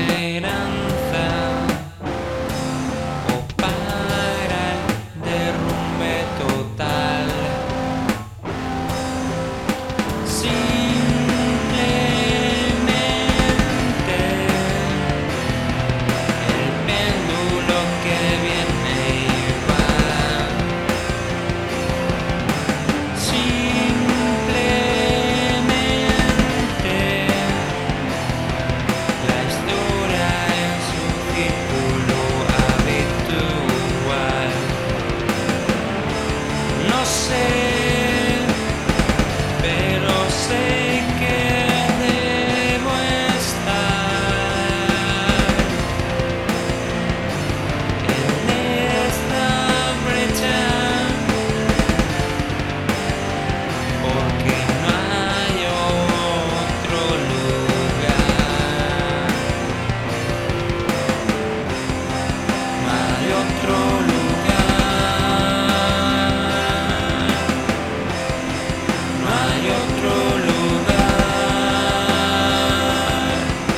esperanza o para el derrumbe total. Simplemente el péndulo que viene y va. Simplemente la historia es un círculo habitual. No sé, pero sé que debo estar en esta brecha, porque no hay otro lugar, no hay otro lugar, no hay otro lugar,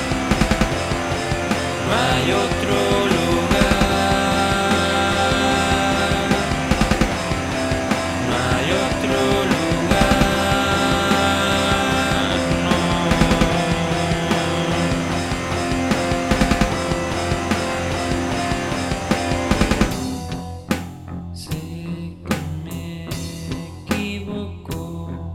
no hay otro lugar, no hay otro lugar, no. Sé que me equivoco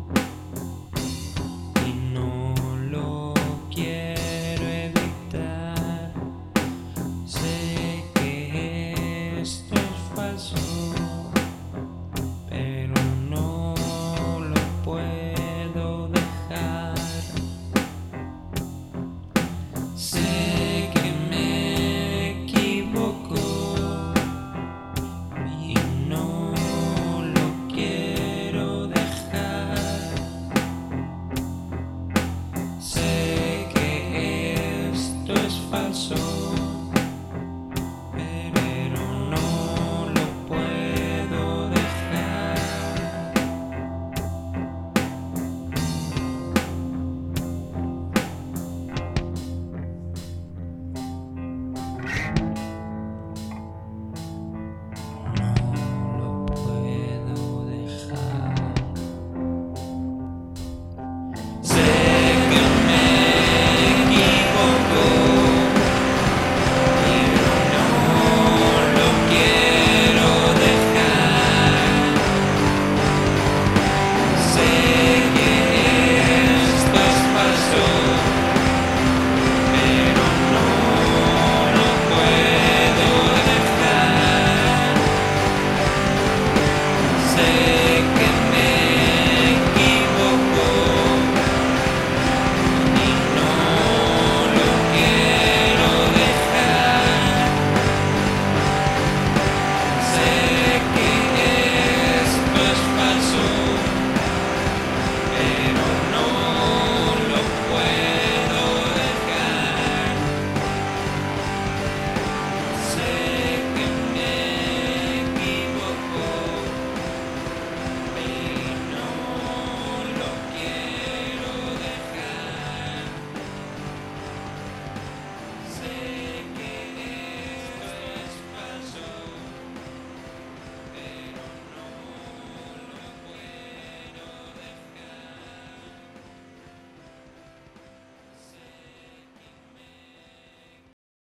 y no lo quiero evitar. Sé que esto es falso, pero no lo puedo dejar. Sé que me equivoco y no lo quiero dejar. Sé que esto es falso,